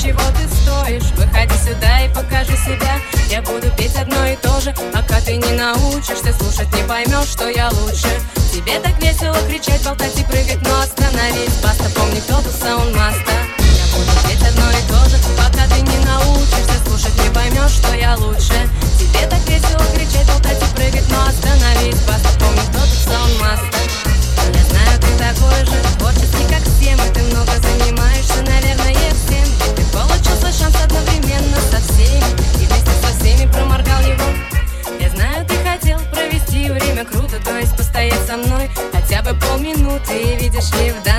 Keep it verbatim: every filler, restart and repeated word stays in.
чего ты стоишь. Выходи сюда и покажи себя. Я буду петь одно и то же, пока ты не научишься слушать, не поймешь, что я лучше. Тебе так весело кричать, болтать и прыгать, но остановись, баста, помни, кто тут саундмаста. Я буду петь одно и то же, пока ты не научишься слушать, не поймешь, что я лучше. Тебе так весело кричать, болтать и прыгать, но остановись, баста, помни, кто тут саундмаста. Я знаю, ты такой же, творческий, как все мы. Ты много занимаешься, наверное, всем. И ты получил свой шанс одновременно со всеми, и вместе со всеми проморгал его. Я знаю, ты хотел провести время круто, то есть постоять со мной хотя бы полминуты. И видишь ли, в